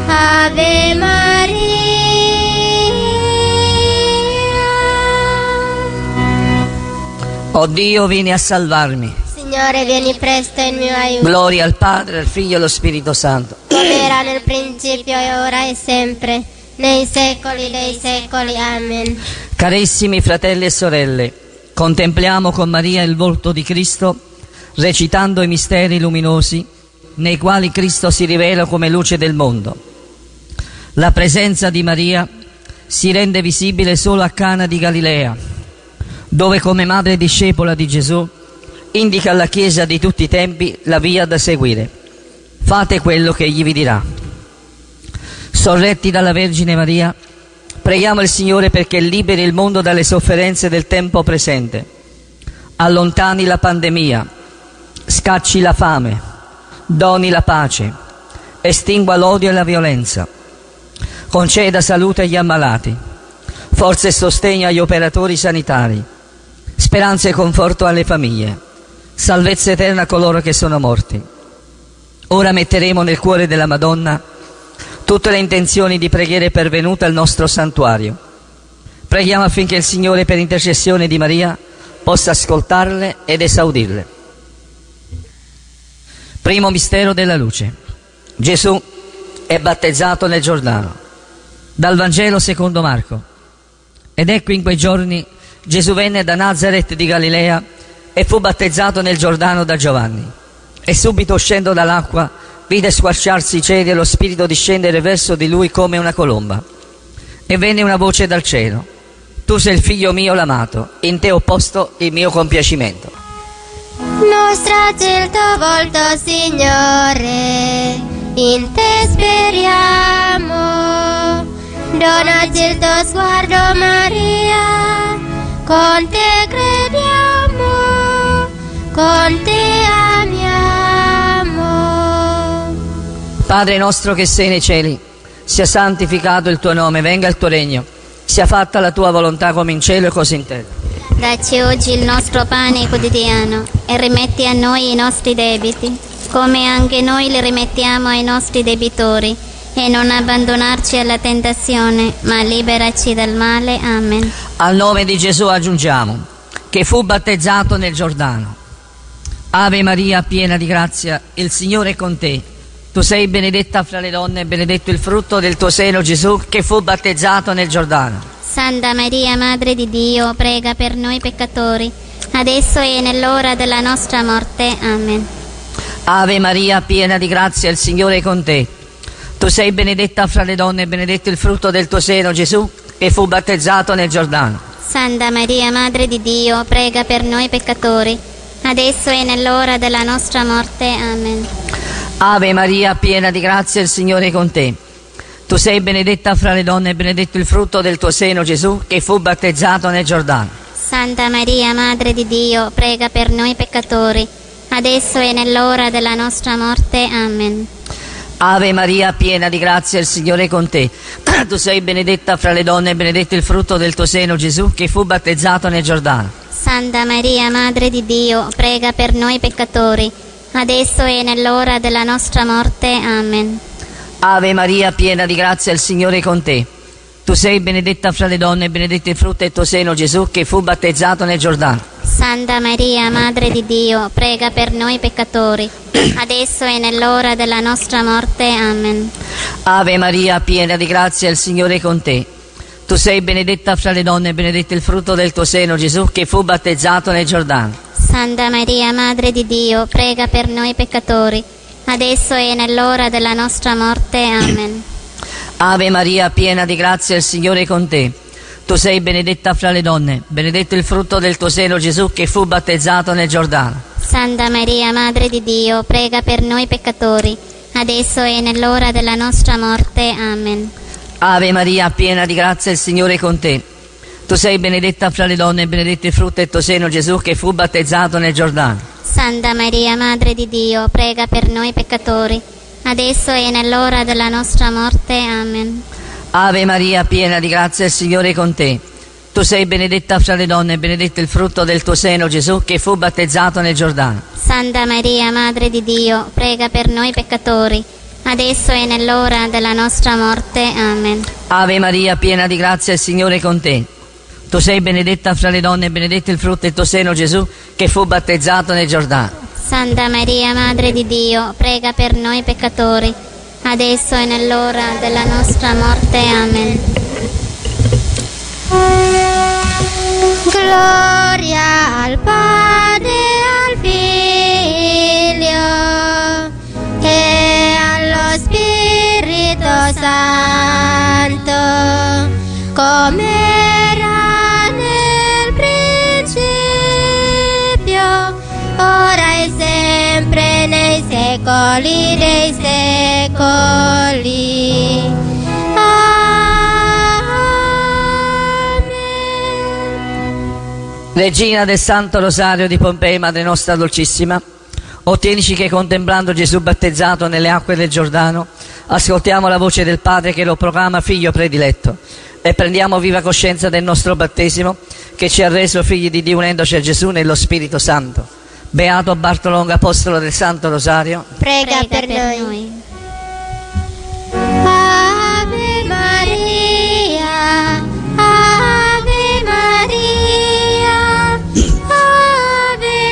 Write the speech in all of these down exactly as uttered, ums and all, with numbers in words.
Ave Maria. O Dio, vieni a salvarmi. Signore, vieni presto in mio aiuto. Gloria al Padre, al Figlio e allo Spirito Santo. Come era nel principio e ora e sempre, nei secoli dei secoli. Amen. Carissimi fratelli e sorelle, contempliamo con Maria il volto di Cristo, recitando i misteri luminosi nei quali Cristo si rivela come luce del mondo. La presenza di Maria si rende visibile solo a Cana di Galilea, dove come madre discepola di Gesù indica alla Chiesa di tutti i tempi la via da seguire. Fate quello che egli vi dirà. Sorretti dalla Vergine Maria, preghiamo il Signore perché liberi il mondo dalle sofferenze del tempo presente, allontani la pandemia, scacci la fame, doni la pace, estingua l'odio e la violenza, conceda salute agli ammalati, forza e sostegno agli operatori sanitari, speranza e conforto alle famiglie, salvezza eterna a coloro che sono morti. Ora metteremo nel cuore della Madonna tutte le intenzioni di preghiere pervenute al nostro santuario. Preghiamo affinché il Signore, per intercessione di Maria, possa ascoltarle ed esaudirle. Primo mistero della luce. Gesù è battezzato nel Giordano. Dal Vangelo secondo Marco. Ed ecco, in quei giorni Gesù venne da Nazaret di Galilea e fu battezzato nel Giordano da Giovanni. E subito, uscendo dall'acqua, vide squarciarsi i cieli e lo Spirito discendere verso di lui come una colomba. E venne una voce dal cielo: tu sei il figlio mio l'amato, in te ho posto il mio compiacimento. Mostraci il tuo volto, Signore, in te speriamo. Donaci il tuo sguardo, Maria, con te crediamo, con te amiamo. Padre nostro che sei nei cieli, sia santificato il tuo nome, venga il tuo regno, sia fatta la tua volontà come in cielo e così in terra. Dacci oggi il nostro pane quotidiano e rimetti a noi i nostri debiti, come anche noi li rimettiamo ai nostri debitori, e non abbandonarci alla tentazione, ma liberaci dal male. Amen. Al nome di Gesù aggiungiamo che fu battezzato nel Giordano. Ave Maria, piena di grazia, il Signore è con te. Tu sei benedetta fra le donne e benedetto il frutto del tuo seno, Gesù, che fu battezzato nel Giordano. Santa Maria, Madre di Dio, prega per noi peccatori, adesso e nell'ora della nostra morte. Amen. Ave Maria, piena di grazia, il Signore è con te. Tu sei benedetta fra le donne e benedetto il frutto del tuo seno, Gesù, che fu battezzato nel Giordano. Santa Maria, Madre di Dio, prega per noi peccatori, adesso e nell'ora della nostra morte. Amen. Ave Maria, piena di grazia, il Signore è con te. Tu sei benedetta fra le donne e benedetto il frutto del tuo seno, Gesù, che fu battezzato nel Giordano. Santa Maria, Madre di Dio, prega per noi peccatori, adesso e nell'ora della nostra morte. Amen. Ave Maria, piena di grazia, il Signore è con te. Tu sei benedetta fra le donne e benedetto il frutto del tuo seno, Gesù, che fu battezzato nel Giordano. Santa Maria, Madre di Dio, prega per noi peccatori, adesso e nell'ora della nostra morte. Amen. Ave Maria, piena di grazia, il Signore è con te. Tu sei benedetta fra le donne e benedetto il frutto del tuo seno, Gesù, che fu battezzato nel Giordano. Santa Maria, Madre di Dio, prega per noi peccatori, adesso e nell'ora della nostra morte. Amen. Ave Maria, piena di grazia, il Signore è con te. Tu sei benedetta fra le donne e benedetto il frutto del tuo seno, Gesù, che fu battezzato nel Giordano. Santa Maria, Madre di Dio, prega per noi peccatori, adesso e nell'ora della nostra morte. Amen. Ave Maria, piena di grazia, il Signore è con te. Tu sei benedetta fra le donne, benedetto il frutto del tuo seno, Gesù, che fu battezzato nel Giordano. Santa Maria, Madre di Dio, prega per noi peccatori, adesso e nell'ora della nostra morte. Amen. Ave Maria, piena di grazia, il Signore è con te. Tu sei benedetta fra le donne e benedetto il frutto del tuo seno, Gesù, che fu battezzato nel Giordano. Santa Maria, Madre di Dio, prega per noi peccatori, adesso e nell'ora della nostra morte. Amen. Ave Maria, piena di grazia, il Signore è con te. Tu sei benedetta fra le donne e benedetto il frutto del tuo seno, Gesù, che fu battezzato nel Giordano. Santa Maria, Madre di Dio, prega per noi peccatori, adesso e nell'ora della nostra morte. Amen. Ave Maria, piena di grazia, il Signore è con te. Tu sei benedetta fra le donne e benedetto il frutto del tuo seno, Gesù, che fu battezzato nel Giordano. Santa Maria, Madre di Dio, prega per noi peccatori, adesso e nell'ora della nostra morte. Amen. Gloria al Padre, al Figlio e allo Spirito Santo, come era nel principio, ora e sempre, nei secoli dei secoli. Amen. Regina del Santo Rosario di Pompei, Madre nostra dolcissima, ottienici che contemplando Gesù battezzato nelle acque del Giordano, ascoltiamo la voce del Padre che lo proclama figlio prediletto e prendiamo viva coscienza del nostro battesimo che ci ha reso figli di Dio unendoci a Gesù nello Spirito Santo. Beato Bartolomeo, apostolo del Santo Rosario, Prega, Prega per, per noi. noi. Ave Maria, Ave Maria, Ave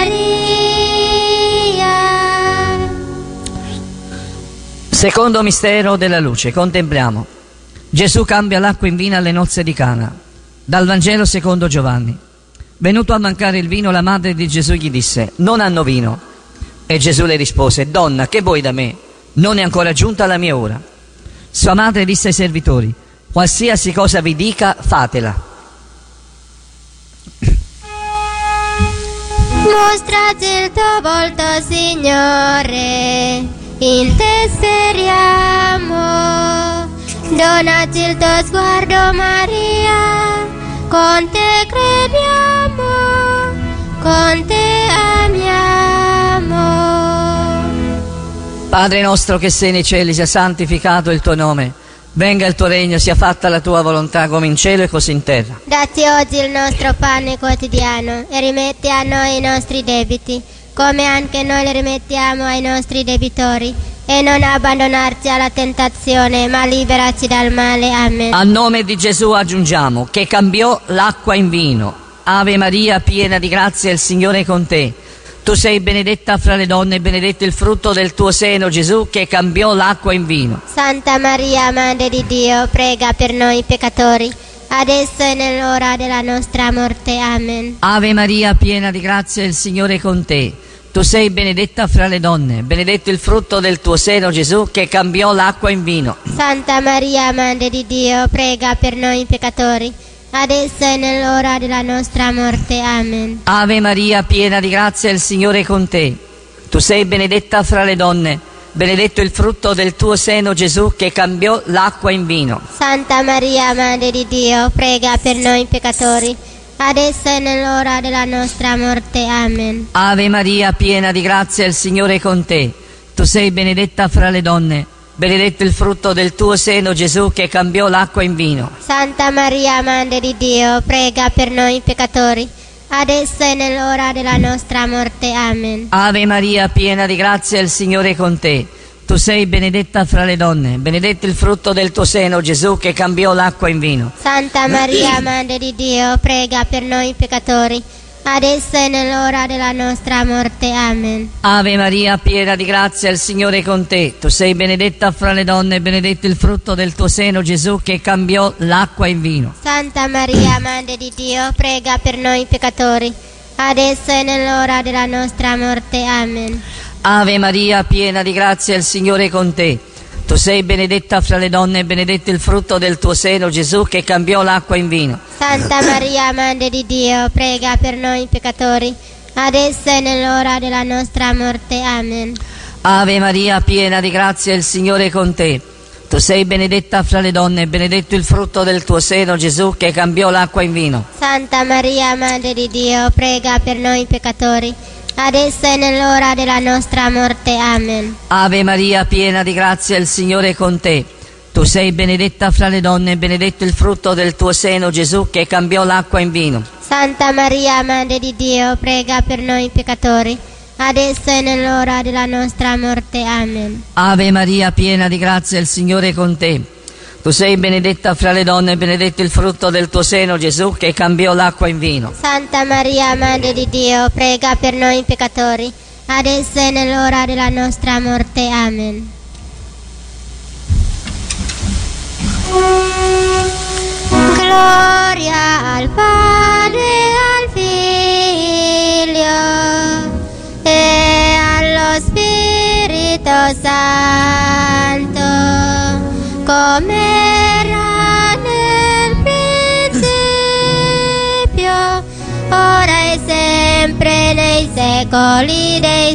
Maria. Secondo mistero della luce, contempliamo. Gesù cambia l'acqua in vino alle nozze di Cana. Dal Vangelo secondo Giovanni. Venuto a mancare il vino, la madre di Gesù gli disse: non hanno vino. E Gesù le rispose: donna, che vuoi da me? Non è ancora giunta la mia ora. Sua madre disse ai servitori: qualsiasi cosa vi dica, fatela. Mostrati il tuo volto, Signore, in te speriamo. Donati il tuo sguardo, Maria, con te crediamo, con te amiamo. Padre nostro che sei nei cieli, sia santificato il tuo nome. Venga il tuo regno, sia fatta la tua volontà come in cielo e così in terra. Datti oggi il nostro pane quotidiano e rimetti a noi i nostri debiti, come anche noi li rimettiamo ai nostri debitori. E non abbandonarci alla tentazione, ma liberaci dal male. Amen. A nome di Gesù aggiungiamo che cambiò l'acqua in vino. Ave Maria, piena di grazia, il Signore è con te. Tu sei benedetta fra le donne e benedetto il frutto del tuo seno, Gesù, che cambiò l'acqua in vino. Santa Maria, Madre di Dio, prega per noi peccatori, adesso e nell'ora della nostra morte. Amen. Ave Maria, piena di grazia, il Signore è con te. Tu sei benedetta fra le donne, benedetto il frutto del tuo seno, Gesù, che cambiò l'acqua in vino. Santa Maria, Madre di Dio, prega per noi peccatori, adesso e nell'ora della nostra morte. Amen. Ave Maria, piena di grazia, il Signore è con te. Tu sei benedetta fra le donne, benedetto il frutto del tuo seno, Gesù, che cambiò l'acqua in vino. Santa Maria, Madre di Dio, prega per noi peccatori, adesso e nell'ora della nostra morte. Amen. Ave Maria, piena di grazia, il Signore è con te. Tu sei benedetta fra le donne, benedetto il frutto del tuo seno, Gesù, che cambiò l'acqua in vino. Santa Maria, Madre di Dio, prega per noi peccatori, adesso e nell'ora della nostra morte. Amen. Ave Maria, piena di grazia, il Signore è con te. Tu sei benedetta fra le donne, benedetto il frutto del tuo seno, Gesù, che cambiò l'acqua in vino. Santa Maria, Madre di Dio, prega per noi peccatori, adesso e nell'ora della nostra morte. Amen. Ave Maria, piena di grazia, il Signore è con te. Tu sei benedetta fra le donne, benedetto il frutto del tuo seno, Gesù, che cambiò l'acqua in vino. Santa Maria, Madre di Dio, prega per noi peccatori, adesso e nell'ora della nostra morte. Amen. Ave Maria, piena di grazia, il Signore è con te. Tu sei benedetta fra le donne e benedetto il frutto del tuo seno, Gesù, che cambiò l'acqua in vino. Santa Maria, Madre di Dio, prega per noi peccatori, adesso e nell'ora della nostra morte. Amen. Ave Maria, piena di grazia, il Signore è con te. Tu sei benedetta fra le donne e benedetto il frutto del tuo seno, Gesù, che cambiò l'acqua in vino. Santa Maria, Madre di Dio, prega per noi peccatori, adesso e nell'ora della nostra morte. Amen. Ave Maria, piena di grazia, il Signore è con te. Tu sei benedetta fra le donne e benedetto il frutto del tuo seno, Gesù, che cambiò l'acqua in vino. Santa Maria, Madre di Dio, prega per noi peccatori, adesso e nell'ora della nostra morte. Amen. Ave Maria, piena di grazia, il Signore è con te. Tu sei benedetta fra le donne e benedetto il frutto del tuo seno, Gesù, che cambiò l'acqua in vino. Santa Maria, Madre di Dio, prega per noi peccatori, adesso e nell'ora della nostra morte. Amen. Gloria al Padre, al Figlio e allo Spirito Santo, come era nel principio, ora e sempre, nei secoli dei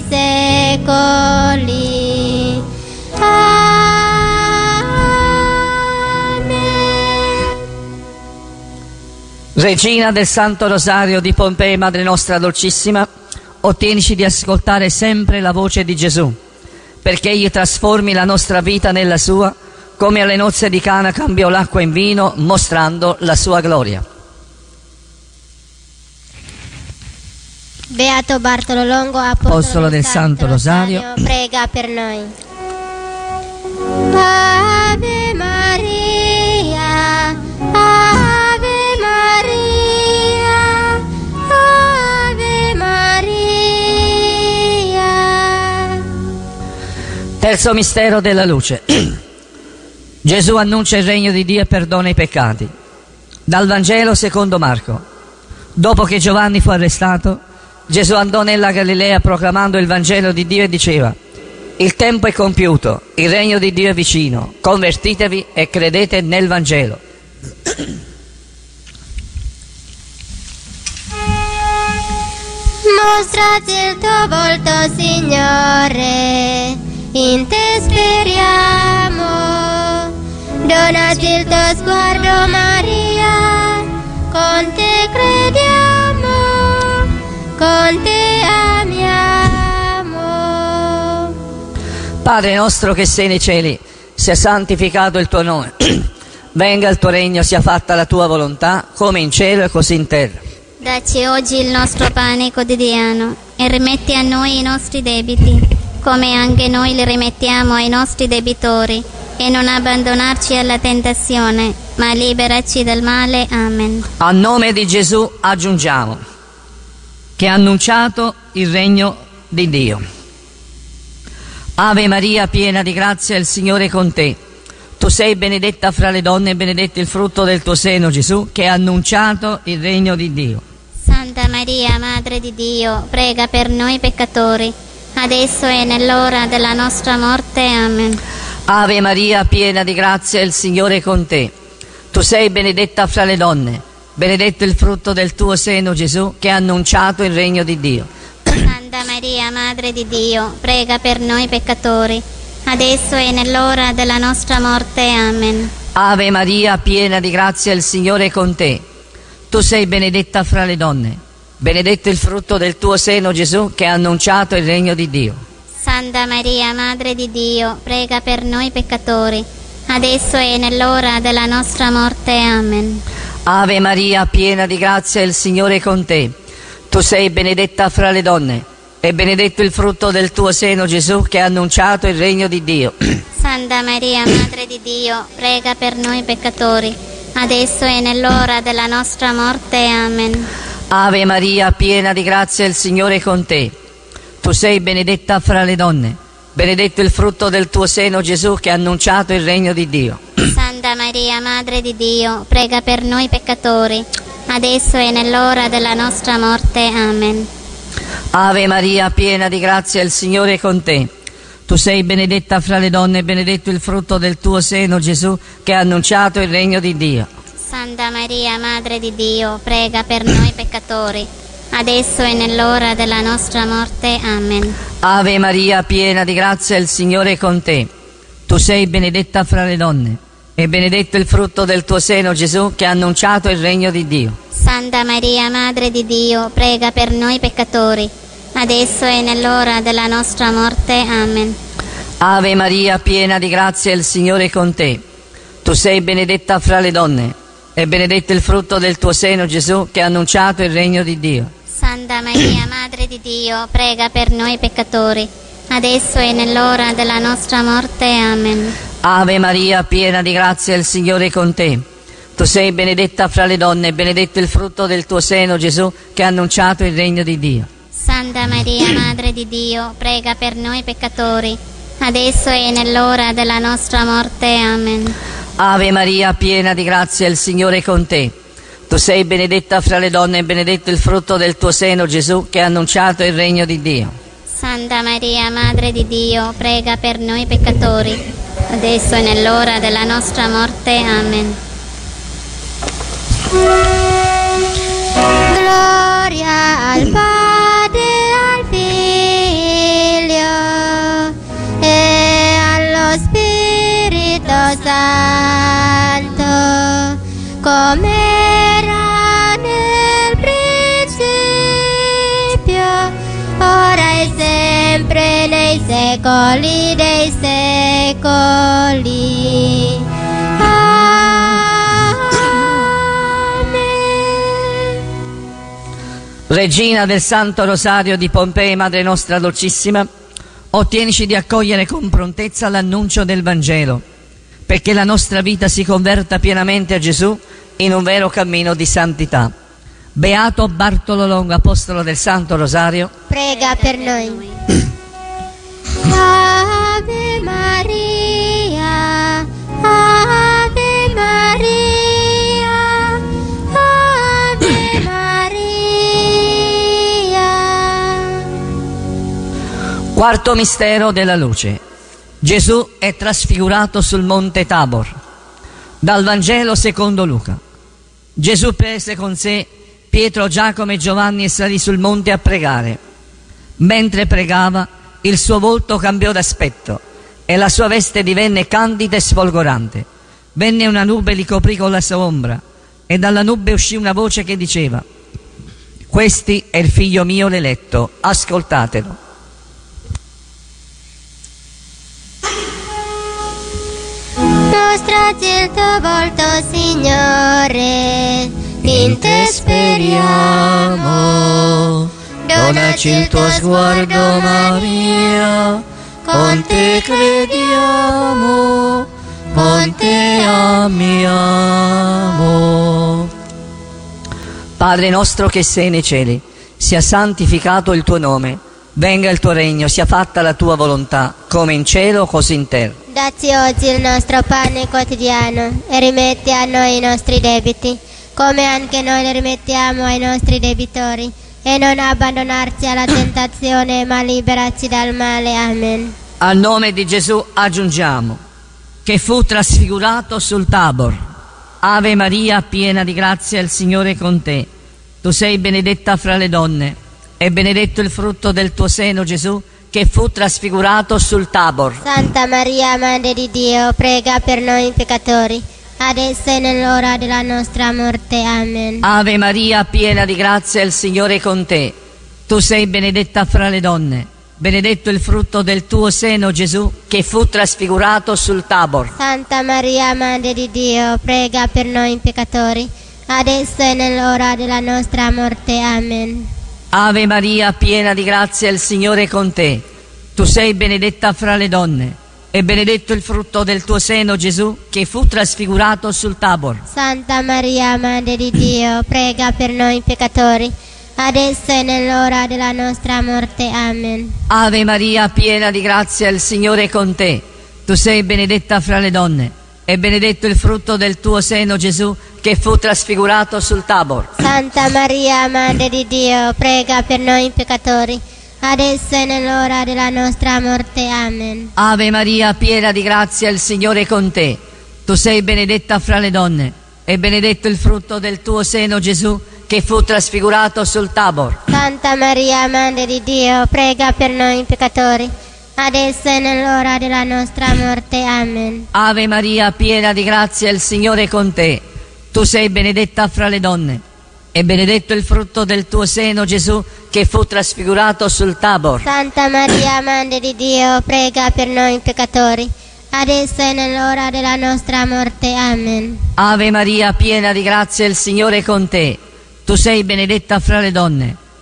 secoli. Amen. Regina del Santo Rosario di Pompei, Madre nostra dolcissima, ottienici di ascoltare sempre la voce di Gesù, perché egli trasformi la nostra vita nella sua, come alle nozze di Cana cambiò l'acqua in vino, mostrando la sua gloria. Beato Bartolo Longo, apostolo, apostolo del Santo Rosario, Rosario, prega per noi. Ave Maria, Ave Maria, Ave Maria. Terzo mistero della luce. Gesù annuncia il regno di Dio e perdona i peccati. Dal Vangelo secondo Marco. Dopo che Giovanni fu arrestato, Gesù andò nella Galilea proclamando il Vangelo di Dio e diceva: il tempo è compiuto, il regno di Dio è vicino, convertitevi e credete nel Vangelo. Mostrati il tuo volto, Signore, in te speriamo. Donaci il tuo sguardo, Maria, con te crediamo, con te amiamo. Padre nostro che sei nei cieli, sia santificato il tuo nome. Venga il tuo regno, sia fatta la tua volontà, come in cielo e così in terra. Dacci oggi il nostro pane quotidiano e rimetti a noi i nostri debiti, come anche noi li rimettiamo ai nostri debitori, e non abbandonarci alla tentazione, ma liberaci dal male. Amen. A nome di Gesù aggiungiamo che ha annunciato il regno di Dio. Ave Maria, piena di grazia, il Signore è con te. Tu sei benedetta fra le donne e benedetto il frutto del tuo seno, Gesù, che ha annunciato il regno di Dio. Santa Maria, Madre di Dio, prega per noi peccatori, adesso e nell'ora della nostra morte. Amen. Ave Maria, piena di grazia, il Signore è con te. Tu sei benedetta fra le donne, benedetto il frutto del tuo seno, Gesù, che ha annunciato il regno di Dio. Santa Maria, Madre di Dio, prega per noi peccatori, adesso e nell'ora della nostra morte. Amen. Ave Maria, piena di grazia, il Signore è con te. Tu sei benedetta fra le donne, benedetto il frutto del tuo seno, Gesù, che ha annunciato il regno di Dio. Santa Maria, Madre di Dio, prega per noi peccatori, adesso e nell'ora della nostra morte. Amen. Ave Maria, piena di grazia, il Signore è con te. Tu sei benedetta fra le donne, e benedetto il frutto del tuo seno, Gesù, che ha annunciato il regno di Dio. Santa Maria, Madre di Dio, prega per noi peccatori, adesso e nell'ora della nostra morte. Amen. Ave Maria, piena di grazia, il Signore è con te. Tu sei benedetta fra le donne, benedetto il frutto del tuo seno, Gesù, che ha annunciato il regno di Dio. Santa Maria, Madre di Dio, prega per noi peccatori, adesso e nell'ora della nostra morte. Amen. Ave Maria, piena di grazia, il Signore è con te. Tu sei benedetta fra le donne, benedetto il frutto del tuo seno, Gesù, che ha annunciato il regno di Dio. Santa Maria, Madre di Dio, prega per noi peccatori, adesso e nell'ora della nostra morte. Amen. Ave Maria, piena di grazia, il Signore è con te. Tu sei benedetta fra le donne, e benedetto il frutto del tuo seno, Gesù, che ha annunciato il regno di Dio. Santa Maria, Madre di Dio, prega per noi peccatori, adesso e nell'ora della nostra morte. Amen. Ave Maria, piena di grazia, il Signore è con te. Tu sei benedetta fra le donne, e benedetto il frutto del tuo seno, Gesù, che ha annunciato il regno di Dio. Santa Maria, Madre di Dio, prega per noi peccatori, adesso e nell'ora della nostra morte. Amen. Ave Maria, piena di grazia, il Signore è con te. Tu sei benedetta fra le donne e benedetto il frutto del tuo seno, Gesù, che ha annunciato il regno di Dio. Santa Maria, Madre di Dio, prega per noi peccatori, adesso e nell'ora della nostra morte. Amen. Ave Maria, piena di grazia, il Signore è con te. Tu sei benedetta fra le donne e benedetto il frutto del tuo seno, Gesù, che ha annunciato il regno di Dio. Santa Maria, Madre di Dio, prega per noi peccatori, adesso e nell'ora della nostra morte. Amen. Gloria al Padre, al Figlio e allo Spirito Santo, come era nel principio, ora e sempre, nei secoli dei secoli. Regina del Santo Rosario di Pompei, Madre nostra dolcissima, ottienici di accogliere con prontezza l'annuncio del Vangelo, perché la nostra vita si converta pienamente a Gesù in un vero cammino di santità. Beato Bartolo Longo, apostolo del Santo Rosario, prega per noi. Ave Maria, Ave Maria, Ave Maria. Quarto mistero della luce. Gesù è trasfigurato sul monte Tabor. Dal Vangelo secondo Luca. Gesù prese con sé Pietro, Giacomo e Giovanni e salì sul monte a pregare. Mentre pregava, il suo volto cambiò d'aspetto e la sua veste divenne candida e sfolgorante. Venne una nube e li coprì con la sua ombra, e dalla nube uscì una voce che diceva: «Questi è il figlio mio l'eletto, ascoltatelo». Mostraci il tuo volto, Signore, in te speriamo. Donaci il tuo sguardo, Maria, con te crediamo, con te amiamo. Padre nostro che sei nei cieli, sia santificato il tuo nome, venga il tuo regno, sia fatta la tua volontà, come in cielo così in terra. Dacci oggi il nostro pane quotidiano e rimetti a noi i nostri debiti, come anche noi li rimettiamo ai nostri debitori, e non abbandonarci alla tentazione, ma liberaci dal male. Amen. Al nome di Gesù aggiungiamo che fu trasfigurato sul Tabor. Ave Maria, piena di grazia, il Signore è con te. Tu sei benedetta fra le donne e benedetto il frutto del tuo seno, Gesù, che fu trasfigurato sul Tabor. Santa Maria, Madre di Dio, prega per noi peccatori, adesso e nell'ora della nostra morte. Amen. Ave Maria, piena di grazia, il Signore è con te. Tu sei benedetta fra le donne, benedetto il frutto del tuo seno, Gesù, che fu trasfigurato sul Tabor. Santa Maria, Madre di Dio, prega per noi peccatori, adesso e nell'ora della nostra morte. Amen. Ave Maria, piena di grazia, il Signore è con te. Tu sei benedetta fra le donne e benedetto il frutto del tuo seno, Gesù, che fu trasfigurato sul Tabor. Santa Maria, Madre di Dio, prega per noi peccatori, adesso e nell'ora della nostra morte. Amen. Ave Maria, piena di grazia, il Signore è con te. Tu sei benedetta fra le donne e benedetto il frutto del tuo seno, Gesù, che fu trasfigurato sul Tabor. Santa Maria, Madre di Dio, prega per noi peccatori, adesso e nell'ora della nostra morte. Amen. Ave Maria, piena di grazia, il Signore è con te. Tu sei benedetta fra le donne e benedetto il frutto del tuo seno, Gesù, che fu trasfigurato sul Tabor. Santa Maria, Madre di Dio, prega per noi peccatori, adesso e nell'ora della nostra morte. Amen. Ave Maria, piena di grazia, il Signore è con te. Tu sei benedetta fra le donne e benedetto il frutto del tuo seno, Gesù, che fu trasfigurato sul Tabor. Santa Maria, Madre di Dio, prega per noi peccatori, adesso e nell'ora della nostra morte. Amen. Ave Maria, piena di grazia, il Signore è con te. Tu sei benedetta fra le donne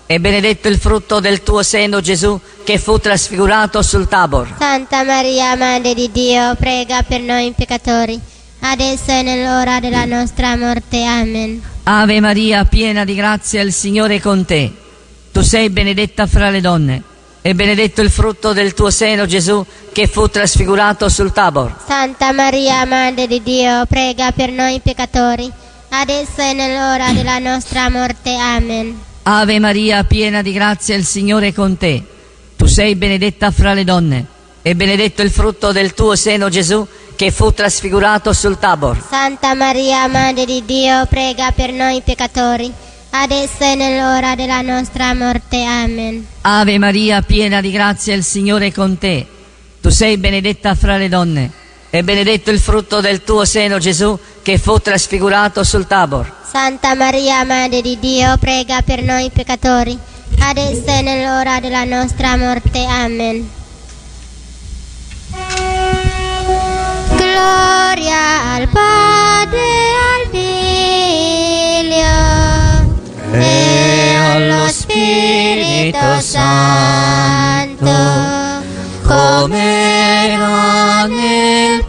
e benedetto il frutto del tuo seno, Gesù, che fu trasfigurato sul Tabor. Santa Maria, Madre di Dio, prega per noi peccatori, adesso e nell'ora della nostra morte. Amen. Ave Maria, piena di grazia, il Signore è con te. Tu sei benedetta fra le donne, e benedetto il frutto del tuo seno, Gesù, che fu trasfigurato sul Tabor. Santa Maria, Madre di Dio, prega per noi peccatori, adesso e nell'ora della nostra morte. Amen. Ave Maria, piena di grazia, il Signore è con te. Tu sei benedetta fra le donne, e benedetto il frutto del tuo seno, Gesù, che fu trasfigurato sul Tabor. Santa Maria, Madre di Dio, prega per noi peccatori, adesso e nell'ora della nostra morte. Amen. Ave Maria, piena di grazia, il Signore è con te. Tu sei benedetta fra le donne, e benedetto il frutto del tuo seno, Gesù, che fu trasfigurato sul Tabor. Santa Maria, Madre di Dio, prega per noi peccatori, adesso e nell'ora della nostra morte. Amen. Gloria al Padre, al Figlio e allo Spirito Santo, come era nel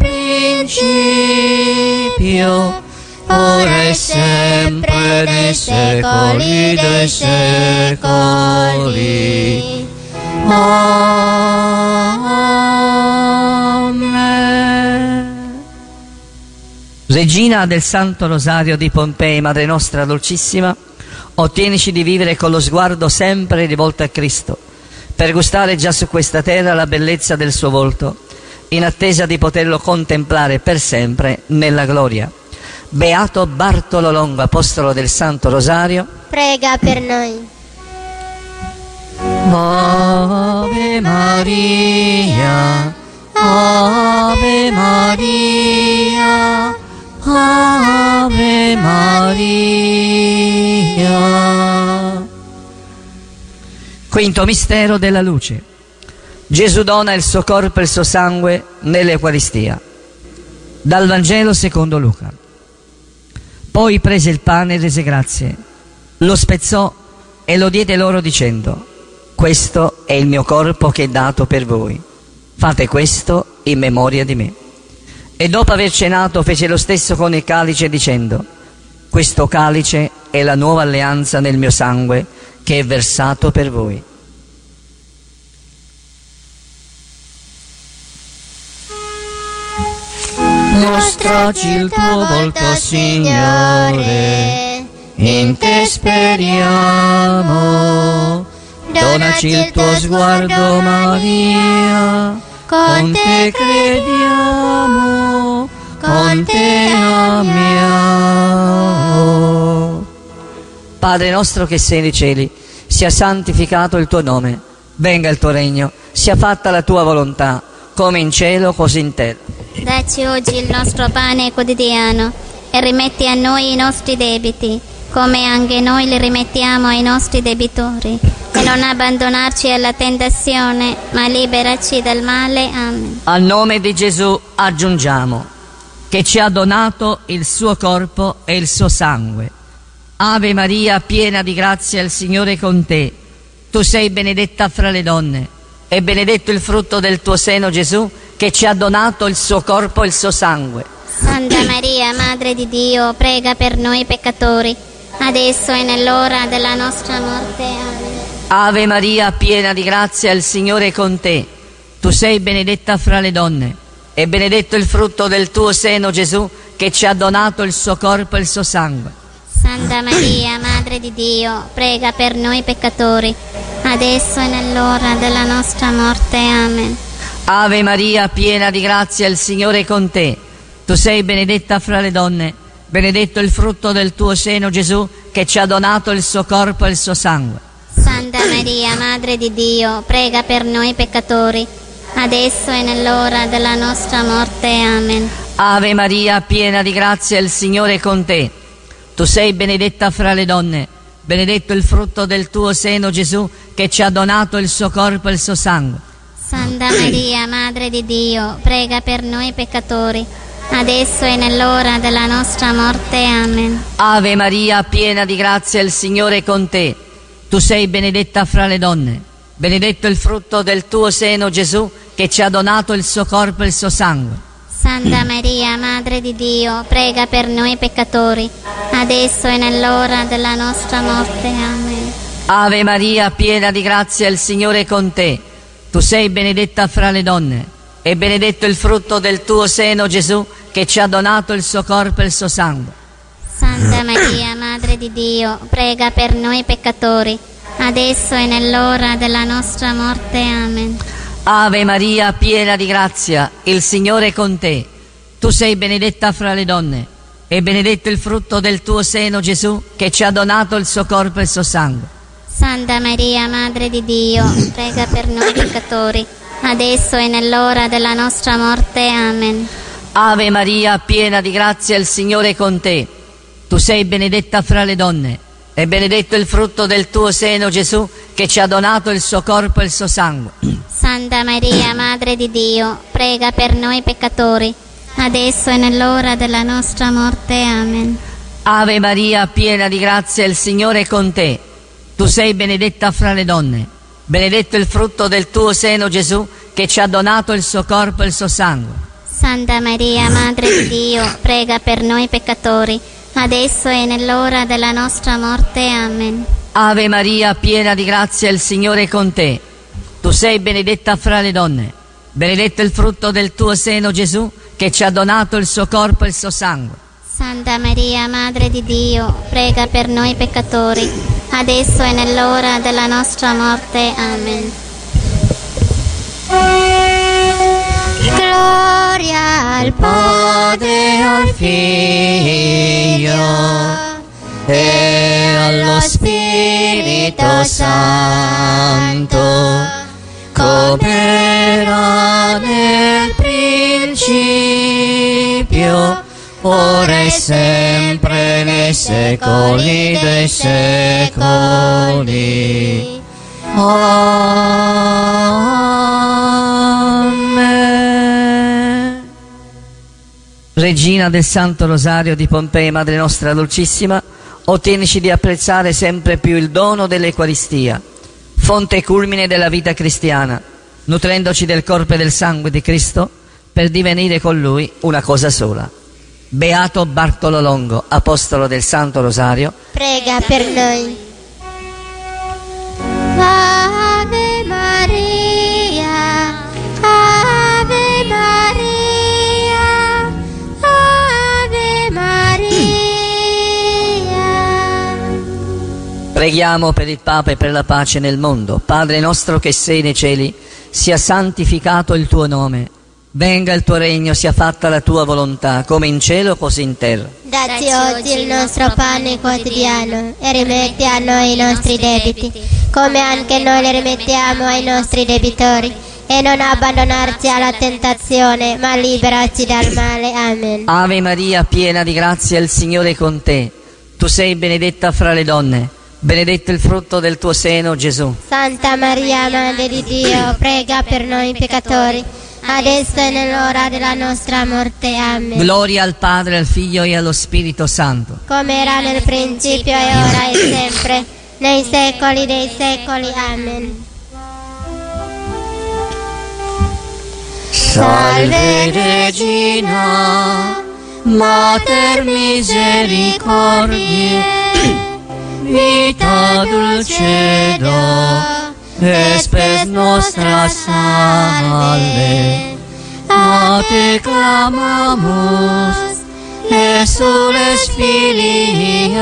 principio, ora e sempre, nei secoli dei secoli. Amen. Regina del Santo Rosario di Pompei, Madre nostra dolcissima, ottienici di vivere con lo sguardo sempre rivolto a Cristo, per gustare già su questa terra la bellezza del suo volto, in attesa di poterlo contemplare per sempre nella gloria. Beato Bartolo Longo, apostolo del Santo Rosario, prega per noi. Ave Maria, Ave Maria, Ave Maria. Quinto mistero della luce. Gesù dona il suo corpo e il suo sangue nell'Eucaristia. Dal Vangelo secondo Luca. Poi prese il pane e rese grazie, lo spezzò e lo diede loro dicendo: questo è il mio corpo che è dato per voi, fate questo in memoria di me. E dopo aver cenato fece lo stesso con il calice dicendo: questo calice è la nuova alleanza nel mio sangue che è versato per voi. Mostraci il tuo volto, Signore, in te speriamo. Donaci il tuo sguardo, Maria, con te crediamo, con te amiamo. Padre nostro che sei nei cieli, sia santificato il tuo nome, venga il tuo regno, sia fatta la tua volontà, come in cielo così in terra. Dacci oggi il nostro pane quotidiano e rimetti a noi i nostri debiti, come anche noi li rimettiamo ai nostri debitori. E non abbandonarci alla tentazione, ma liberaci dal male. Amen. Al nome di Gesù aggiungiamo che ci ha donato il suo corpo e il suo sangue. Ave Maria, piena di grazia, il Signore è con te. Tu sei benedetta fra le donne, e benedetto il frutto del tuo seno, Gesù, che ci ha donato il suo corpo e il suo sangue. Santa Maria, Madre di Dio, prega per noi peccatori, adesso e nell'ora della nostra morte. Amen. Ave Maria, piena di grazia, il Signore è con te. Tu sei benedetta fra le donne, e benedetto il frutto del tuo seno, Gesù, che ci ha donato il suo corpo e il suo sangue. Santa Maria, Madre di Dio, prega per noi peccatori, adesso e nell'ora della nostra morte. Amen. Ave Maria, piena di grazia, il Signore è con te. Tu sei benedetta fra le donne, benedetto il frutto del tuo seno, Gesù, che ci ha donato il suo corpo e il suo sangue. Santa Maria, Madre di Dio, prega per noi peccatori, adesso e nell'ora della nostra morte. Amen. Ave Maria, piena di grazia, il Signore è con te. Tu sei benedetta fra le donne, benedetto il frutto del tuo seno, Gesù, che ci ha donato il suo corpo e il suo sangue. Santa Maria, Madre di Dio, prega per noi peccatori, adesso e nell'ora della nostra morte. Amen. Ave Maria, piena di grazia, il Signore è con te. tu sei benedetta fra le donne, benedetto il frutto del tuo seno, Gesù, che ci ha donato il suo corpo e il suo sangue. Santa Maria, Madre di Dio, prega per noi peccatori, adesso e nell'ora della nostra morte. Amen. Ave Maria, piena di grazia, il Signore è con te. Tu sei benedetta fra le donne, e benedetto il frutto del tuo seno, Gesù, che ci ha donato il suo corpo e il suo sangue. Santa Maria, Madre di Dio, prega per noi peccatori, adesso e nell'ora della nostra morte. Amen. Ave Maria, piena di grazia, il Signore è con te. Tu sei benedetta fra le donne, e benedetto il frutto del tuo seno, Gesù, che ci ha donato il suo corpo e il suo sangue. Santa Maria, Madre di Dio, prega per noi peccatori, adesso e nell'ora della nostra morte. Amen. Ave Maria, piena di grazia, il Signore è con te. Tu sei benedetta fra le donne, e benedetto il frutto del tuo seno, Gesù, che ci ha donato il suo corpo e il suo sangue. Santa Maria, Madre di Dio, prega per noi peccatori, adesso e nell'ora della nostra morte. Amen. Ave Maria, piena di grazia, il Signore è con te. Tu sei benedetta fra le donne, benedetto il frutto del tuo seno, Gesù, che ci ha donato il suo corpo e il suo sangue. Santa Maria, Madre di Dio, prega per noi peccatori, adesso e nell'ora della nostra morte. Amen. Ave Maria, piena di grazia, il Signore è con te. Tu sei benedetta fra le donne, benedetto il frutto del tuo seno, Gesù, che ci ha donato il suo corpo e il suo sangue. Santa Maria, Madre di Dio, prega per noi peccatori, adesso e nell'ora della nostra morte. Amen. Gloria al Padre, al Figlio e allo Spirito Santo, come era nel principio, ora e sempre, nei secoli dei secoli. Amen. Regina del Santo Rosario di Pompei, Madre nostra dolcissima, ottienici di apprezzare sempre più il dono dell'Eucaristia, fonte e culmine della vita cristiana, nutrendoci del corpo e del sangue di Cristo per divenire con Lui una cosa sola. Beato Bartolo Longo, apostolo del Santo Rosario, prega per noi. Ave Maria, Ave Maria, Ave Maria. Preghiamo per il Papa e per la pace nel mondo. Padre nostro che sei nei cieli, sia santificato il tuo nome. Venga il tuo regno, sia fatta la tua volontà, come in cielo così in terra. Dacci oggi il nostro pane quotidiano e rimetti a noi i nostri debiti, come anche noi li rimettiamo ai nostri debitori. E non abbandonarci alla tentazione, ma liberaci dal male. Amen. Ave Maria, piena di grazia, il Signore è con te. Tu sei benedetta fra le donne, benedetto il frutto del tuo seno, Gesù. Santa Maria, Madre di Dio, prega per noi peccatori, adesso e nell'ora della nostra morte. Amen. Gloria al Padre, al Figlio e allo Spirito Santo, come era nel principio e ora e sempre, nei secoli dei secoli. Amen. Salve Regina, Mater misericordiae, vita dulcedo, e spes nostra salve. A te clamamus, exules Filii,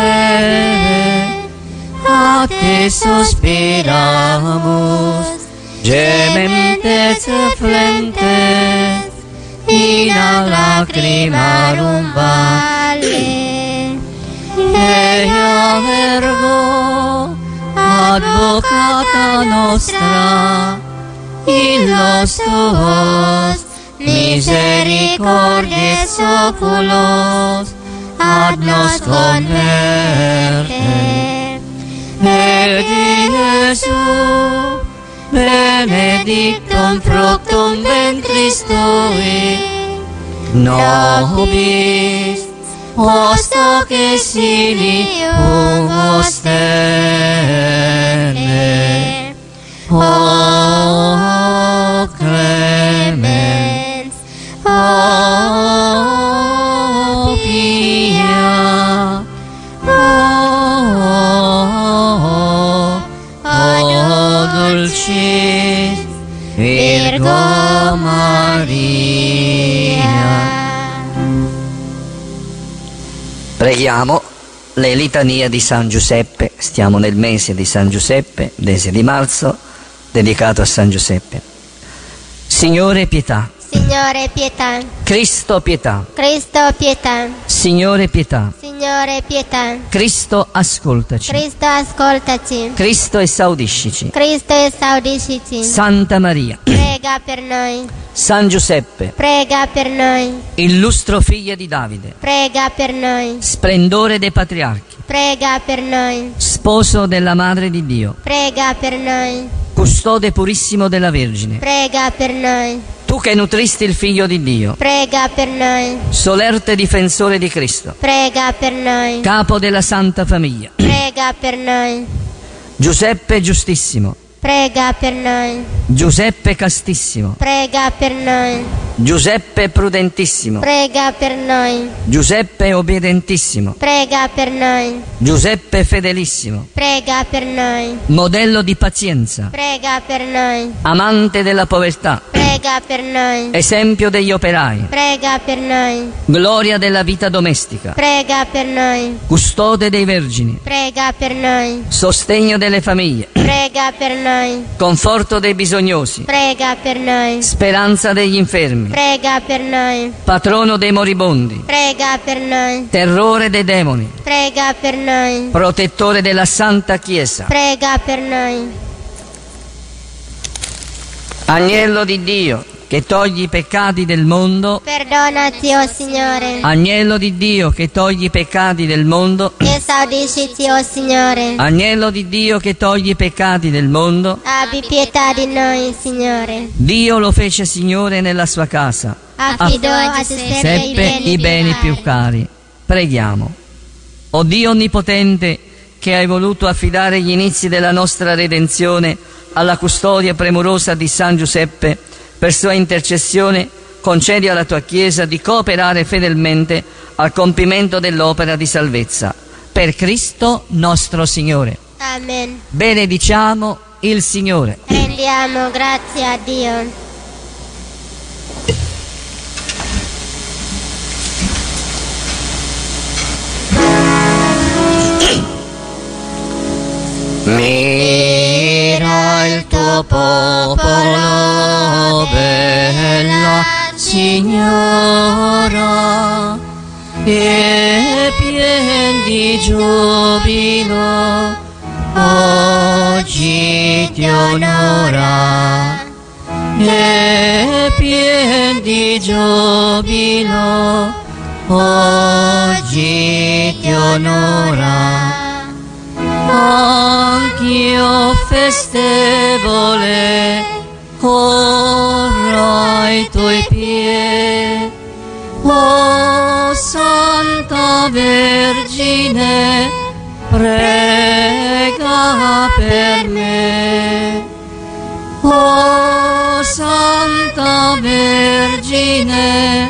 a te suspiramus, gementes flentes, in a lacrimarum valle. Ea ergo, advocata nostra, illos tuos misericordies oculos ad nos converte. Et Iesu benedictum fructum ventris tui, nobis hoc exilium oster. O clemens, o pia, o dulcis Virgo Maria. Preghiamo le litanie di San Giuseppe. Stiamo nel mese di San Giuseppe, mese di marzo, dedicato a San Giuseppe. Signore pietà. Signore pietà. Cristo pietà. Cristo pietà. Signore pietà. Signore pietà. Cristo ascoltaci. Cristo ascoltaci. Cristo esaudiscici. Cristo esaudiscici. Santa Maria, Prega per noi. San Giuseppe, Prega per noi. illustro figlio di Davide, Prega per noi. splendore dei patriarchi, Prega per noi. sposo della Madre di Dio, Prega per noi. custode purissimo della Vergine, Prega per noi. tu che nutristi il Figlio di Dio, Prega per noi. solerte difensore di Cristo, Prega per noi. capo della Santa Famiglia, Prega per noi. Giuseppe giustissimo, Prega per noi. Giuseppe castissimo, Prega per noi. Giuseppe prudentissimo, Prega per noi. Giuseppe obbedientissimo, Prega per noi. Giuseppe fedelissimo, Prega per noi. modello di pazienza, Prega per noi. amante della povertà, Prega per noi. esempio degli operai, Prega per noi. gloria della vita domestica, Prega per noi. custode dei vergini, Prega per noi. sostegno delle famiglie, Prega per noi. conforto dei bisognosi, Prega per noi. speranza degli infermi, Prega per noi. patrono dei moribondi, Prega per noi. terrore dei demoni, Prega per noi. protettore della Santa Chiesa, Prega per noi. agnello di Dio che togli i peccati del mondo, Perdonaci, o Signore. agnello di Dio che togli i peccati del mondo, Esaudiscici, o Signore. agnello di Dio che togli i peccati del mondo, Abbi pietà di noi, Signore. Dio lo fece Signore nella sua casa, Affidò a Giuseppe seppe i beni più cari. Preghiamo. O Dio onnipotente, che hai voluto affidare gli inizi della nostra redenzione alla custodia premurosa di San Giuseppe, per sua intercessione concedi alla tua Chiesa di cooperare fedelmente al compimento dell'opera di salvezza. Per Cristo nostro Signore. Amen. Benediciamo il Signore. Rendiamo grazie a Dio. Mira il tuo popolo, bella Signora, e pien di giubilo oggi ti onora, e pien di giubilo oggi ti onora. Anch'io festevole corro ai tuoi piedi, o Santa Vergine, prega per me. O Santa Vergine,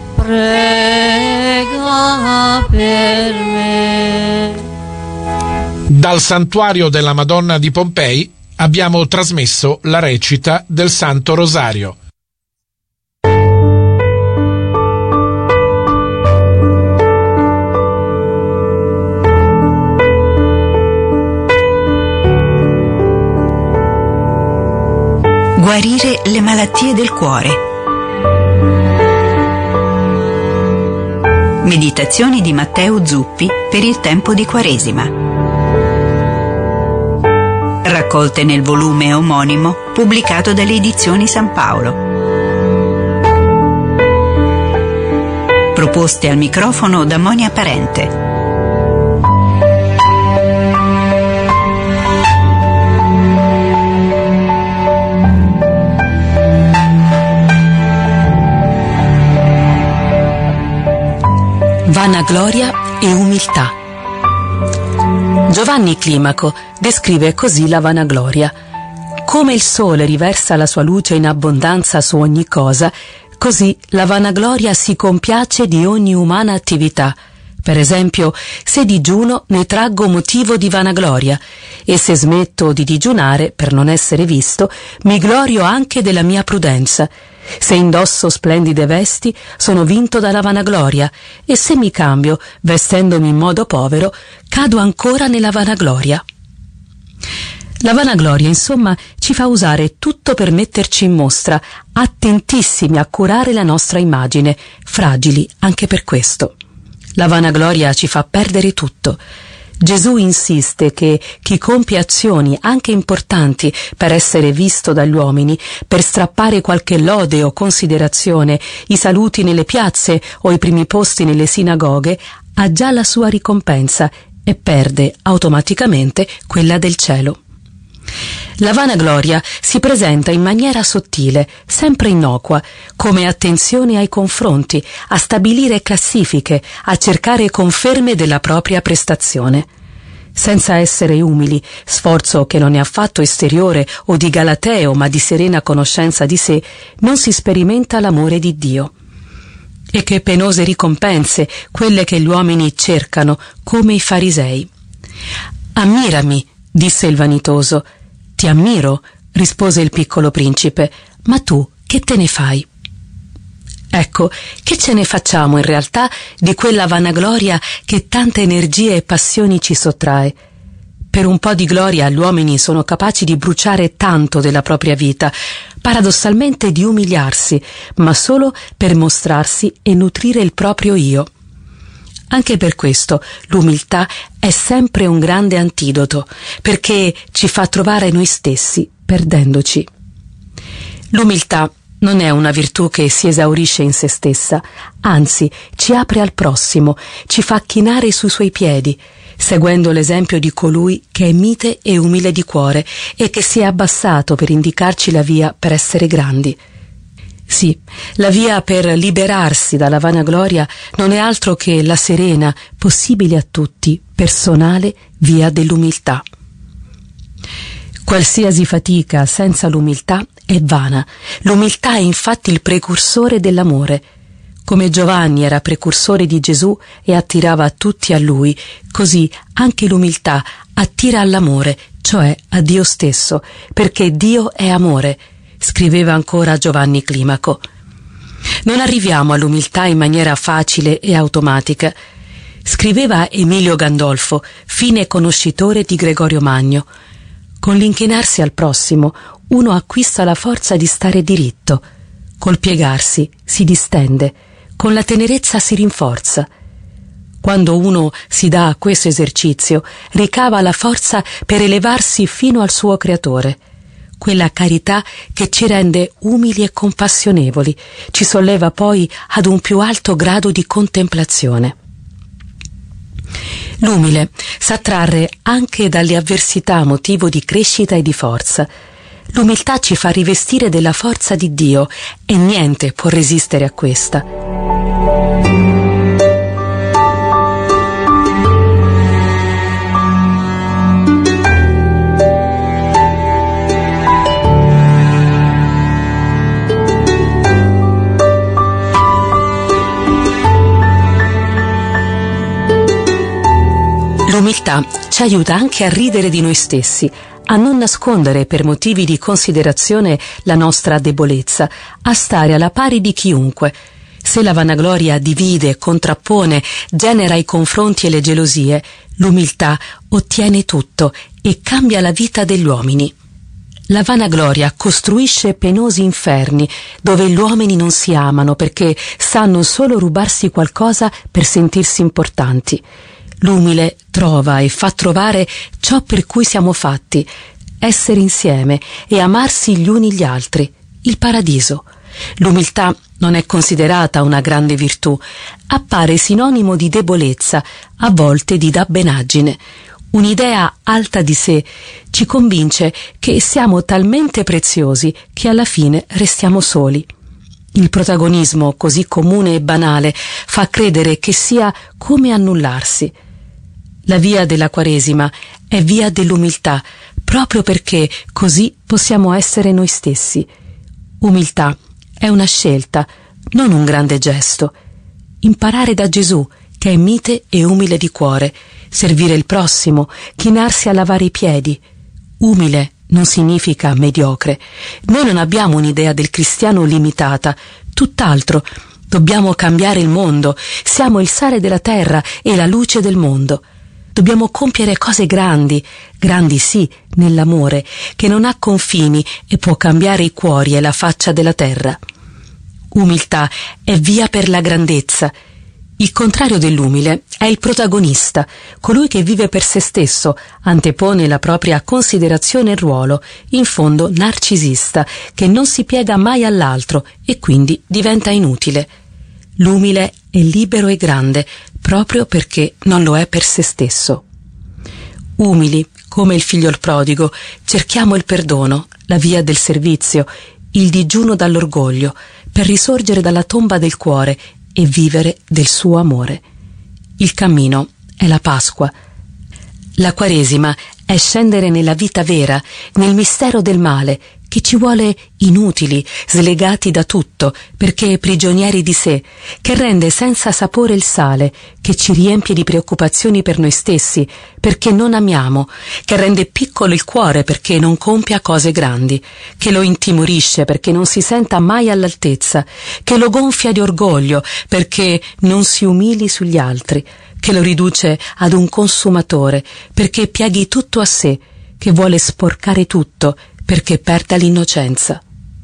prega per me. Dal santuario della Madonna di Pompei abbiamo trasmesso la recita del Santo Rosario. Guarire le malattie del cuore. Meditazioni di Matteo Zuppi per il tempo di Quaresima. Raccolte nel volume omonimo pubblicato dalle edizioni San Paolo. Proposte al microfono da Monia Parente. Vanagloria e umiltà. Giovanni Climaco descrive così la vanagloria. Come il sole riversa la sua luce in abbondanza su ogni cosa, così la vanagloria si compiace di ogni umana attività. Per esempio, se digiuno ne traggo motivo di vanagloria, e se smetto di digiunare per non essere visto, mi glorio anche della mia prudenza. Se indosso splendide vesti, sono vinto dalla vanagloria, e se mi cambio, vestendomi in modo povero, cado ancora nella vanagloria. La vanagloria, insomma, ci fa usare tutto per metterci in mostra, attentissimi a curare la nostra immagine, fragili anche per questo. La vanagloria ci fa perdere tutto. Gesù insiste che chi compie azioni anche importanti per essere visto dagli uomini, per strappare qualche lode o considerazione, i saluti nelle piazze o i primi posti nelle sinagoghe, ha già la sua ricompensa e perde automaticamente quella del cielo. La vanagloria si presenta in maniera sottile, sempre innocua, come attenzione ai confronti, a stabilire classifiche, a cercare conferme della propria prestazione. Senza essere umili, sforzo che non è affatto esteriore o di galateo ma di serena conoscenza di sé, non si sperimenta l'amore di Dio. E che penose ricompense quelle che gli uomini cercano, come i farisei. Ammirami, disse il vanitoso. Ti ammiro, rispose il piccolo principe, ma tu che te ne fai? Ecco, che ce ne facciamo in realtà di quella vanagloria che tante energie e passioni ci sottrae? Per un po' di gloria gli uomini sono capaci di bruciare tanto della propria vita, paradossalmente di umiliarsi, ma solo per mostrarsi e nutrire il proprio io. Anche per questo l'umiltà è sempre un grande antidoto, perché ci fa trovare noi stessi, perdendoci. L'umiltà non è una virtù che si esaurisce in se stessa, anzi ci apre al prossimo, ci fa chinare sui suoi piedi, seguendo l'esempio di colui che è mite e umile di cuore e che si è abbassato per indicarci la via per essere grandi. Sì, la via per liberarsi dalla vanagloria non è altro che la serena, possibile a tutti, personale via dell'umiltà. Qualsiasi fatica senza l'umiltà è vana. L'umiltà è infatti il precursore dell'amore. Come Giovanni era precursore di Gesù e attirava tutti a lui, così anche l'umiltà attira all'amore, cioè a Dio stesso, perché Dio è amore, scriveva ancora Giovanni Climaco. Non arriviamo all'umiltà in maniera facile e automatica. Scriveva Emilio Gandolfo, fine conoscitore di Gregorio Magno. Con l'inchinarsi al prossimo, uno acquista la forza di stare diritto. Col piegarsi si distende, con la tenerezza si rinforza. Quando uno si dà a questo esercizio, ricava la forza per elevarsi fino al suo creatore. Quella carità che ci rende umili e compassionevoli, ci solleva poi ad un più alto grado di contemplazione. L'umile sa trarre anche dalle avversità motivo di crescita e di forza. L'umiltà ci fa rivestire della forza di Dio e niente può resistere a questa. L'umiltà ci aiuta anche a ridere di noi stessi, a non nascondere per motivi di considerazione la nostra debolezza, a stare alla pari di chiunque. Se la vanagloria divide, contrappone, genera i confronti e le gelosie, l'umiltà ottiene tutto e cambia la vita degli uomini. La vanagloria costruisce penosi inferni dove gli uomini non si amano perché sanno solo rubarsi qualcosa per sentirsi importanti. L'umile trova e fa trovare ciò per cui siamo fatti, essere insieme e amarsi gli uni gli altri, il paradiso. L'umiltà non è considerata una grande virtù, appare sinonimo di debolezza, a volte di dabbenaggine. Un'idea alta di sé ci convince che siamo talmente preziosi che alla fine restiamo soli. Il protagonismo, così comune e banale, fa credere che sia come annullarsi. La via della Quaresima è via dell'umiltà, proprio perché così possiamo essere noi stessi. Umiltà è una scelta, non un grande gesto. Imparare da Gesù, che è mite e umile di cuore, servire il prossimo, chinarsi a lavare i piedi. Umile non significa mediocre. Noi non abbiamo un'idea del cristiano limitata, tutt'altro. Dobbiamo cambiare il mondo, siamo il sale della terra e la luce del mondo. Dobbiamo compiere cose grandi, grandi sì, nell'amore, che non ha confini e può cambiare i cuori e la faccia della terra. Umiltà è via per la grandezza. Il contrario dell'umile è il protagonista, colui che vive per se stesso, antepone la propria considerazione e ruolo, in fondo narcisista, che non si piega mai all'altro e quindi diventa inutile. L'umile è libero e grande, proprio perché non lo è per se stesso. Umili, come il figliol prodigo, cerchiamo il perdono, la via del servizio, il digiuno dall'orgoglio, per risorgere dalla tomba del cuore e vivere del suo amore. Il cammino è la Pasqua. La Quaresima è scendere nella vita vera, nel mistero del male, che ci vuole inutili, slegati da tutto, perché prigionieri di sé, che rende senza sapore il sale, che ci riempie di preoccupazioni per noi stessi, perché non amiamo, che rende piccolo il cuore perché non compia cose grandi, che lo intimorisce perché non si senta mai all'altezza, che lo gonfia di orgoglio perché non si umili sugli altri, che lo riduce ad un consumatore perché pieghi tutto a sé, che vuole sporcare tutto perché perda l'innocenza.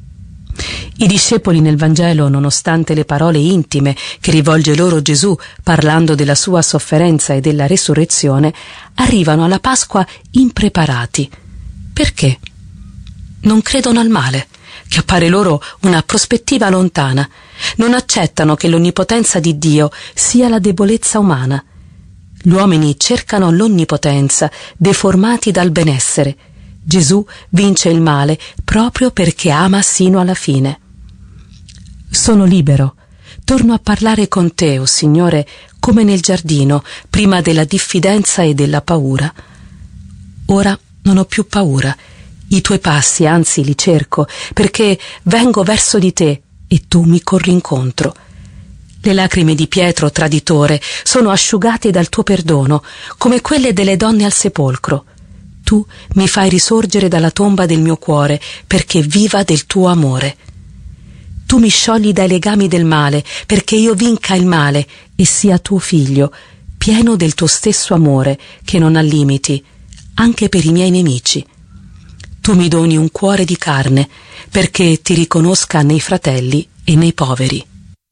I discepoli nel Vangelo, nonostante le parole intime che rivolge loro Gesù parlando della sua sofferenza e della resurrezione, arrivano alla Pasqua impreparati. Perché? Non credono al male, che appare loro una prospettiva lontana. Non accettano che l'onnipotenza di Dio sia la debolezza umana. Gli uomini cercano l'onnipotenza, deformati dal benessere. Gesù vince il male proprio perché ama sino alla fine. Sono libero. Torno a parlare con te, o Signore, come nel giardino, prima della diffidenza e della paura. Ora non ho più paura. I tuoi passi, anzi, li cerco, perché vengo verso di te e tu mi corri incontro. Le lacrime di Pietro, traditore, sono asciugate dal tuo perdono, come quelle delle donne al sepolcro. Tu mi fai risorgere dalla tomba del mio cuore perché viva del tuo amore. Tu mi sciogli dai legami del male perché io vinca il male e sia tuo figlio, pieno del tuo stesso amore che non ha limiti, anche per i miei nemici. Tu mi doni un cuore di carne perché ti riconosca nei fratelli e nei poveri.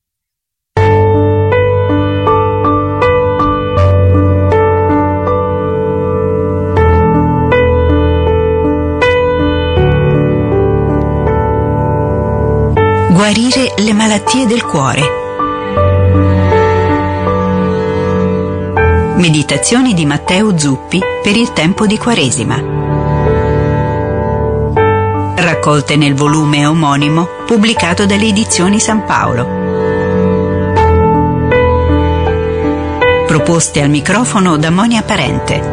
Guarire le malattie del cuore. Meditazioni di Matteo Zuppi per il tempo di Quaresima. Raccolte nel volume omonimo pubblicato dalle edizioni San Paolo. Proposte al microfono da Monia Parente.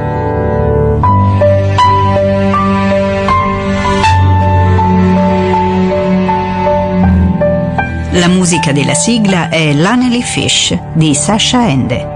La musica della sigla è Lonely Fish di Sasha Ende.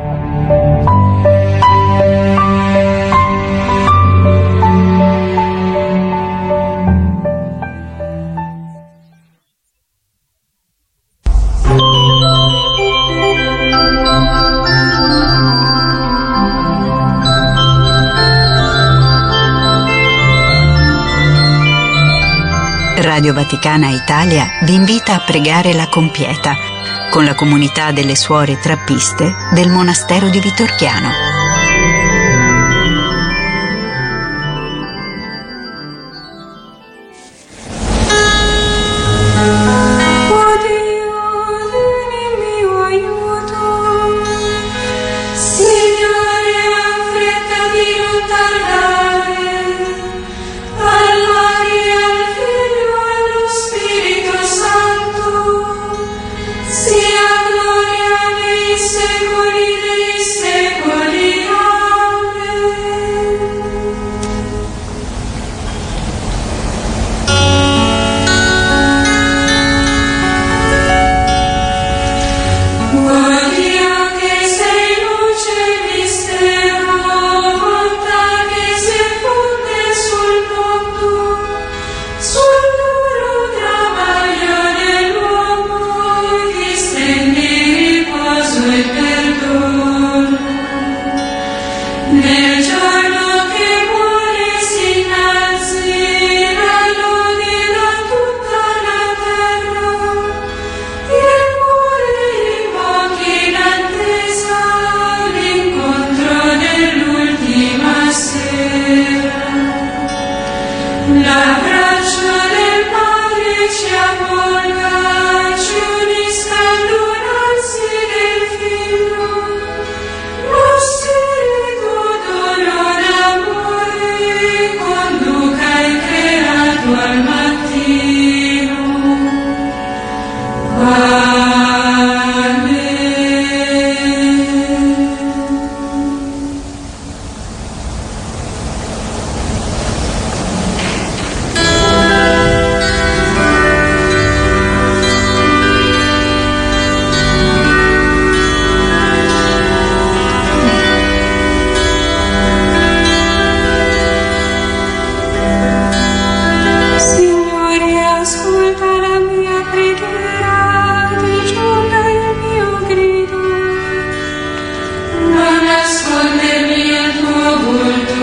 Radio Vaticana Italia vi invita a pregare la Compieta con la comunità delle suore trappiste del monastero di Vitorchiano. Secoli dei secoli.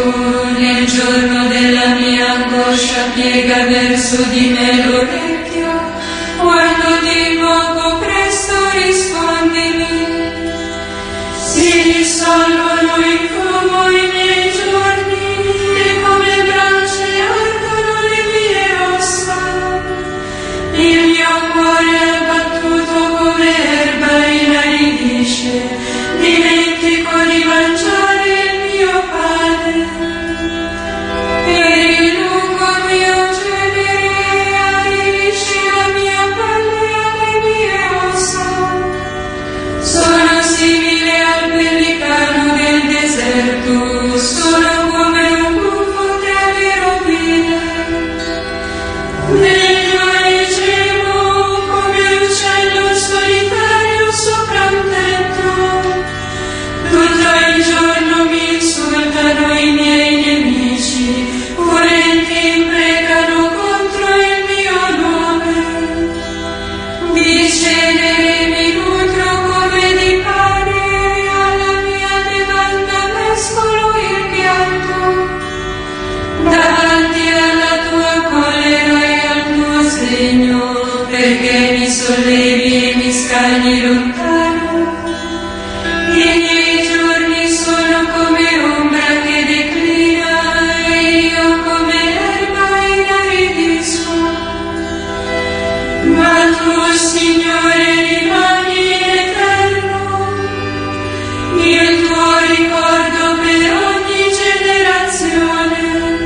nel giorno della mia angoscia piega verso di me l'orecchio, quando di nuovo presto rispondimi. Si dissolvono in fumo i miei giorni e come braccia ardono le mie ossa. Il mio cuore abbattuto come erba inaridisce, dimentico di mangiare il mio pane. Per il lungo mio genere arrivisce la mia pelle alle mie ossa. Sono simile al pellicano del deserto, sono come un buffo tra le rovine. Veglio e gemo come l'uccello solitario sopra un tetto. Tutto il giorno mi insultano i miei nemici, volenti imprecano contro il mio nome. Di cenere mi nutro come di pane, alla mia bevanda mescolo il pianto. Davanti alla tua collera e al tuo sdegno, perché mi sollevi e mi scagli lontano. I miei giorni sono come ombra che declina e io come erba inaridisco. Ma tu, Signore, rimani eterno, il tuo ricordo per ogni generazione.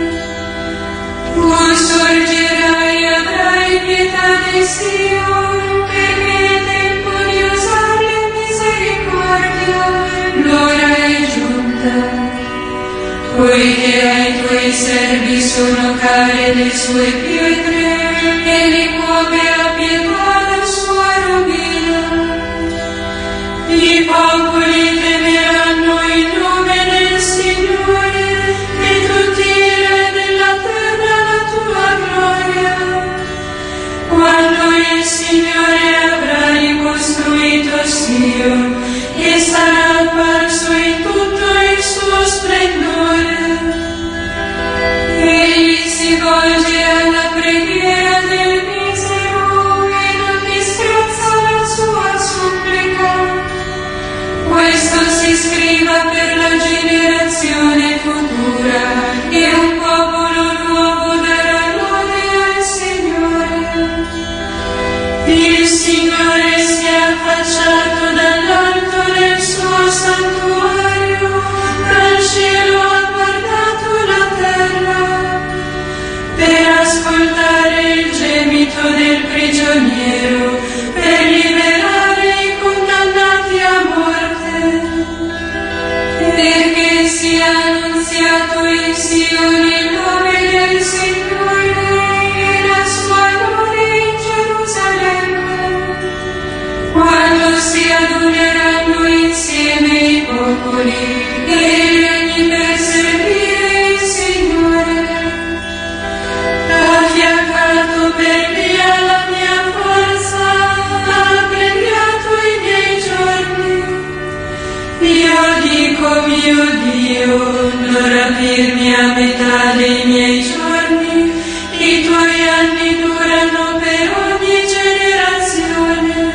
Tu sorgerai e avrai pietà di Sion, perché è tempo di usare misericordia, l'ora è giunta. Poiché ai tuoi servi sono care le sue pietre, e li muove a pietà la sua rovina. I popoli temeranno il nome del Signore, e tutti i re della terra la tua gloria. Quando il Signore avrà ricostruito Sion e sarà apparso in tutto il suo splendore, egli si volge alla preghiera del misero e non disprezza la sua supplica. Questo si scriva per la generazione futura, e un popolo nuovo darà lode al Signore. Il Signore si è affacciato dall'alto del suo santuario, dal cielo ha guardato la terra, per ascoltare il gemito del prigioniero, per liberare i condannati a morte. Perché sia annunziato in Sion il nome del Signore e la sua gloria in Gerusalemme. Quando si adoreranno insieme i popoli e i regni per servire il Signore. Ha fiaccato per via la mia forza, ha abbreviato i miei giorni. Io dico, mio Dio, non rapirmi a metà dei miei giorni, i tuoi anni durano per ogni generazione.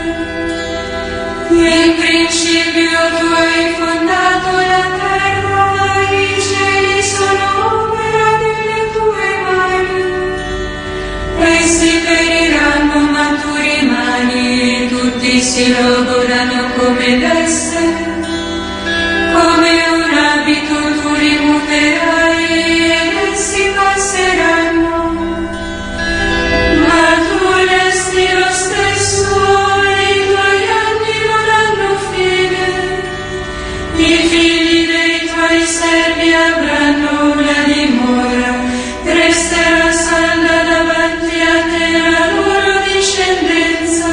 In principio tu hai fondato la terra, i cieli sono opera delle tue mani. Questi periranno ma tu rimani, e tutti si logorano come veste. Come un abito tu li muterai ed essi passeranno. Ma tu resti lo stesso e i tuoi anni non hanno fine. I figli dei tuoi servi avranno una dimora, resterà salda davanti a te la loro discendenza.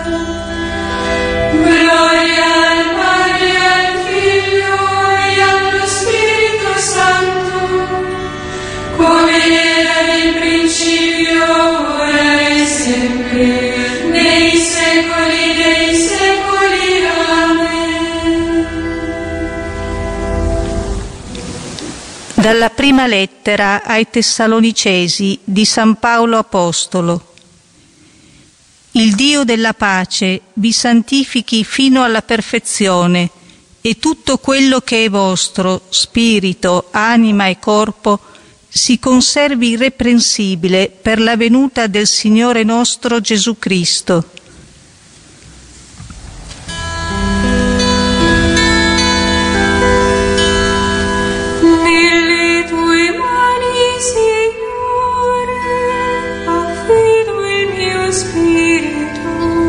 Gloria al Padre, al Figlio e allo Spirito Santo, come era nel principio, ora e sempre, nei secoli dei secoli. Amen. Dalla prima lettera ai Tessalonicesi di San Paolo Apostolo. Il Dio della pace vi santifichi fino alla perfezione, e tutto quello che è vostro, spirito, anima e corpo, si conservi irreprensibile per la venuta del Signore nostro Gesù Cristo. Nelle tue mani, Signore, affido il mio spirito.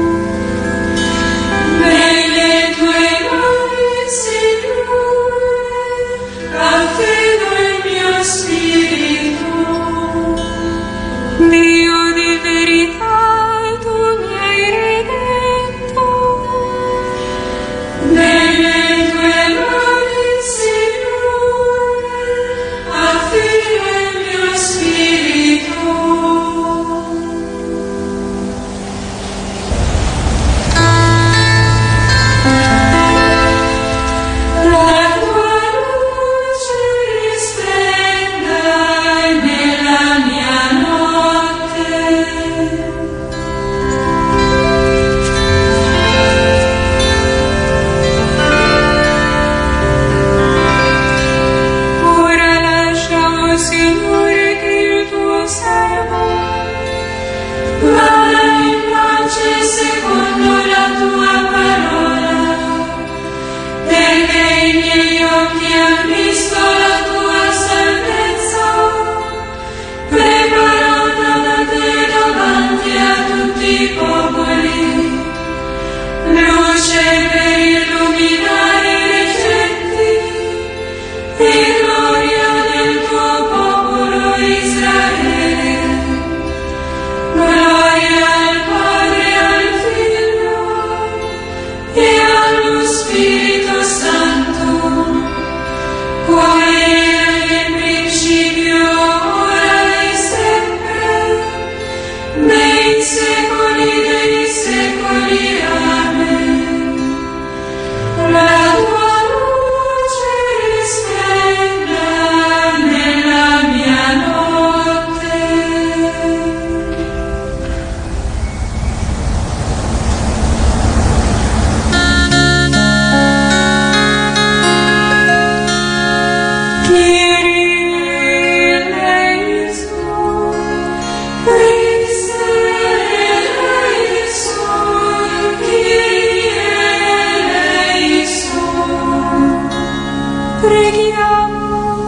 Nelle tue mani, Signore, affido il mio spirito. Dio di verità, tu mi hai redento. Nelle tue mani, Signore, affido il mio spirito. La tua luce risplenda nella mia notte. Ora lascia, oh Signore, che il tuo servo vada in pace secondo la tua parola, perché i miei occhi hanno visto la tua salvezza, preparata da te davanti a tutti i popoli, luce per illuminare i recenti e gloria del tuo popolo Israele. Gloria al Padre, al Figlio e allo Spirito Santo, come era nel principio, ora e sempre, nei secoli dei secoli. Amen. La tua luce risplenda nella mia notte. Kyrie eleison, Christe eleison, Kyrie eleison. Preghiamo.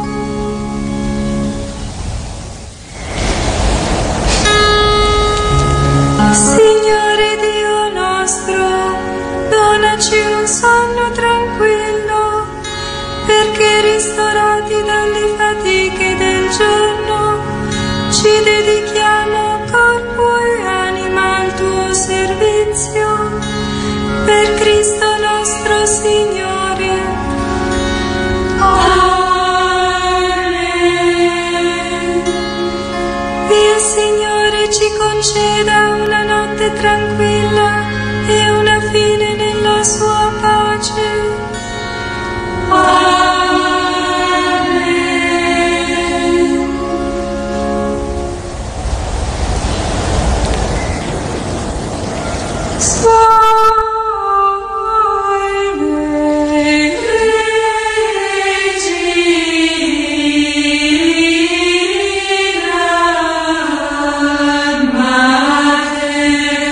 Signore Dio nostro, donaci un sonno tranquillo, perché ristorati dalle fatiche del giorno, ci dedichiamo corpo e anima al tuo servizio. Per Cristo nostro Signore. Amen. Il Signore ci conceda una notte tranquilla e una fine nella sua pace. Amen. Salve Regina, Mater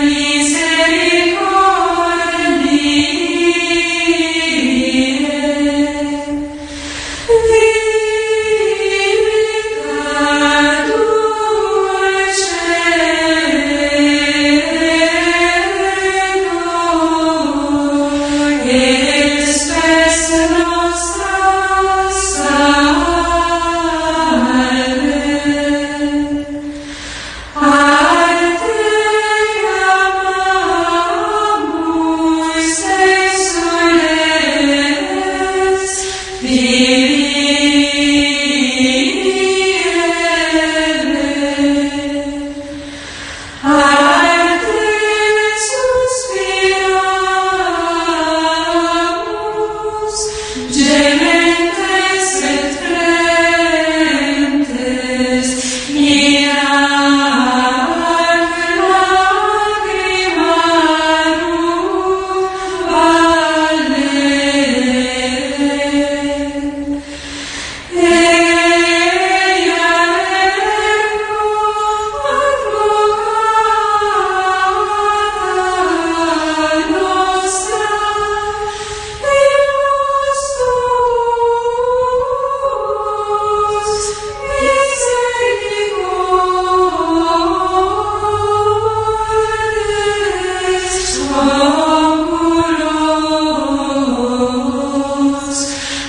Gementes et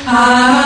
Amen.